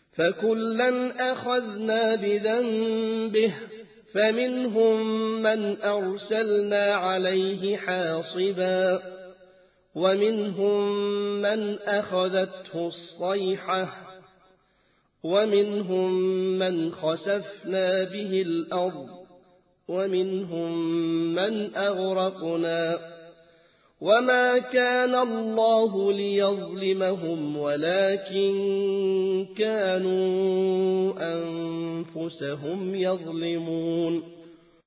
فكلا أخذنا بذنبه فمنهم من أرسلنا عليه حاصبا ومنهم من أخذته الصيحة ومنهم من خسفنا به الأرض ومنهم من أغرقنا وما كان الله ليظلمهم ولكن كانوا أنفسهم يظلمون